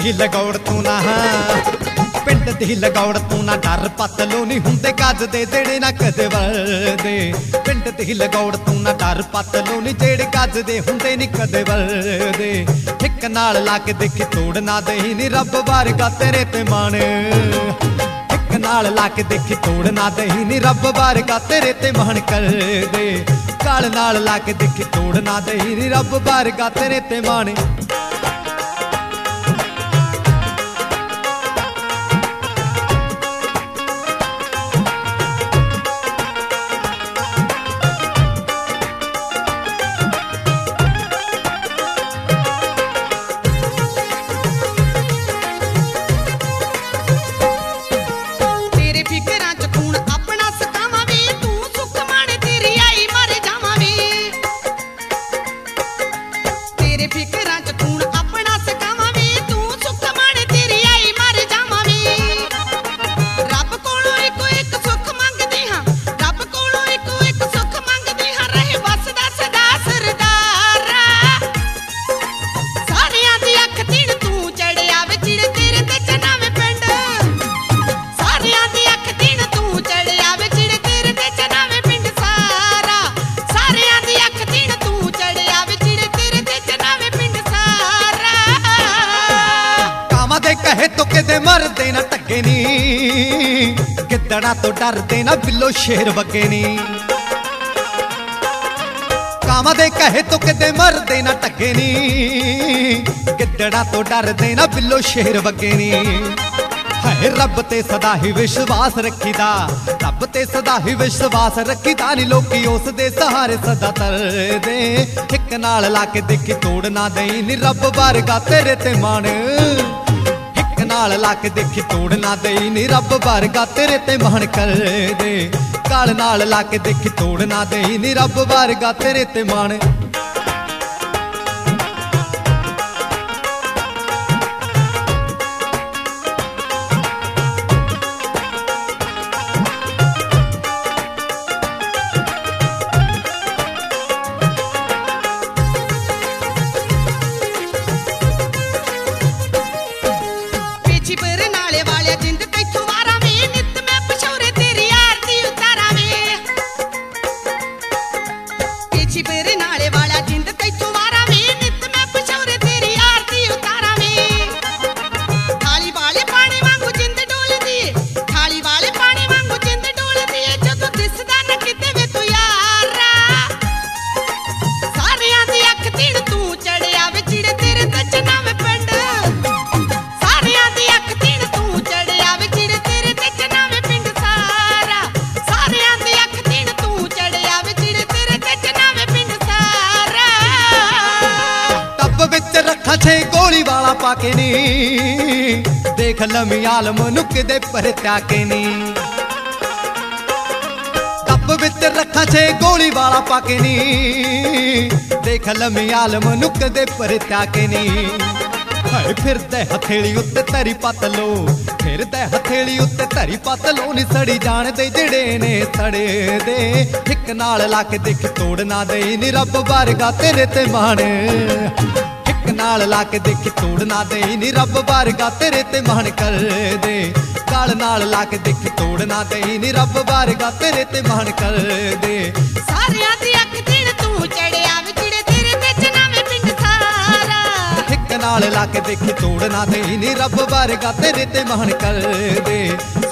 ਦੀ ਲਗੌੜ ਤੂੰ ਨਾ ਪਿੰਡ ਦੀ ਲਗੌੜ ਤੂੰ ਨਾ ਡਰ ਪਤਲੋ ਨਹੀਂ ਹੁੰਦੇ ਗੱਜ ਦੇ ਜਿਹੜੇ ਨਾ ਕਦੇ ਵਰਦੇ ਪਿੰਡ ਦੀ ਲਗੌੜ ਤੂੰ ਨਾ ਡਰ ਪਤਲੋ ਨਹੀਂ ਜਿਹੜੇ ਗੱਜ ਦੇ ਹੁੰਦੇ ਨਹੀਂ ਕਦੇ ਵਰਦੇ ਇੱਕ ਨਾਲ ਲਾ ਕੇ ਦੇਖੀ ਤੋੜ ਨਾ ਦੇਈ ਨੀ ਰੱਬ ਵਰਗਾ ਤੇਰੇ ਤੇ ਮਾਣ ਇੱਕ ਨਾਲ ਲਾ ਕੇ ਦੇਖੀ ਤੋੜ ਨਾ ਦੇਈ ਨੀ ਰੱਬ ਵਰਗਾ ਤੇਰੇ ਤੇ ਮਾਣ ਕਰਦੇ ਕਾਲ ਨਾਲ ਲਾ ਕੇ ਦੇਖੀ ਤੋੜ ਨਾ ਦੇਈ ਨੀ ਰੱਬ ਵਰਗਾ ਤੇਰੇ ਤੇ ਮਾਣ ਕਹੇ ਤੋ ਕਿਤੇ ਮਰਦੇ ਨਾ ਟੱਗੇ ਨੀ ਗਿੱਦੜਾਂ ਤੋਂ ਡਰਦੇ ਨਾ ਬਿੱਲੋ ਸ਼ੇਰ ਵਗੇ ਨੀ ਕਾਵਾਂ ਦੇ ਕਹੇ ਤੋ ਕਿਤੇ ਮਰਦੇ ਨਾ ਟੱਗੇ ਨੀ ਗਿੱਦੜਾਂ ਤੋਂ ਡਰਦੇ ਨਾ ਬਿੱਲੋ ਸ਼ੇਰ ਵਗੇ ਨੀ ਹਾਏ ਰੱਬ ਤੇ ਸਦਾ ਹੀ ਵਿਸ਼ਵਾਸ ਰੱਖੀਦਾ ਰੱਬ ਤੇ ਸਦਾ ਹੀ ਵਿਸ਼ਵਾਸ ਰੱਖੀਦਾ ਨੀ ਲੋਕੀ ਉਸ ਦੇ ਸਹਾਰੇ ਸਦਾ ਤਰਦੇ ਇੱਕ ਨਾਲ ਲਾ ਕੇ ਦੇਖੀ ਤੋੜ ਨਾ ਦੇਈ ਨੀ ਰੱਬ ਵਰਗਾ ਤੇਰੇ ਤੇ ਮਾਣ ਨਾਲ ਲਾ ਕੇ ਦੇਖੀ ਤੋੜ ਨਾ ਦੇਈ ਨੀ ਰੱਬ ਵਰਗਾ ਤੇਰੇ ਤੇ ਮਾਣ ਕਰਦੇ ਕਾਲ ਨਾਲ ਲਾ ਕੇ ਦੇਖੀ ਤੋੜ ਨਾ ਦੇਈ ਨੀ ਰੱਬ ਵਰਗਾ ਤੇਰੇ ਤੇ ਮਾਣ ਛੇ ਗੋਲੀ ਵਾਲਾ ਪਾ ਕੇ ਨੀ ਦੇਖ ਲੰਮੀ ਆਲਮ ਨੂੰ ਕਿਦੇ ਪਰਤਿਆ ਕੇ ਨੀ ਟੱਬ ਵਿੱਚ ਰੱਖਾਂ ਛੇ ਗੋਲੀ ਵਾਲਾ ਪਾ ਕੇ ਨੀ ਦੇਖ ਲੰਮੀ ਆਲਮ ਨੂੰ ਕਿਦੇ ਪਰਤਿਆ ਕੇ ਨੀ ਹਾਏ ਫਿਰਦੇ ਹਥੇਲੀ ਉੱਤੇ ਧਰੀ ਪਤਲੋ ਫਿਰਦੇ ਹਥੇਲੀ ਉੱਤੇ ਧਰੀ ਪਤਲੋ ਨੀ ਸੜੀ ਜਾਣਦੇ ਜਿਹੜੇ ਨੇ ਸੜੇ ਦੇ ਇੱਕ ਨਾਲ ਲਾ ਕੇ ਦੇਖ ਤੋੜ ਨਾ ਦੇਈ ਨੀ ਰੱਬ ਵਰਗਾ ਤੇਰੇ ਤੇ ਮਾਣ ਨਾਲ ਲਾ ਕੇ ਦੇਖੀ ਤੋੜ ਨਾ ਦੇਈ ਨੀ ਰੱਬ ਵਰਗਾ ਤੇਰੇ ਤੇ ਮਾਣ ਕਰਦੇ ਕਾਲ ਨਾਲ ਲਾ ਕੇ ਦੇਖੀ ਤੋੜ ਨਾ ਦੇਈ ਨੀ ਰੱਬ ਵਰਗਾ ਤੇਰੇ ਤੇ ਮਾਣ ਕਰਦੇ ਸਾਰਿਆਂ ਦੀ ਅੱਖ ਦਿਨ ਤੂੰ ਚੜਿਆ ਵੇ ਜਿਹੜੇ ਤੇਰੇ ਤੇ ਚਨਾਵੇਂ ਪਿੰਡ ਸਾਰਾ ਇੱਕ ਨਾਲ ਲਾ ਕੇ ਦੇਖੀ ਤੋੜ ਨਾ ਦੇਈ ਨੀ ਰੱਬ ਵਰਗਾ ਤੇਰੇ ਤੇ ਮਾਣ ਕਰਦੇ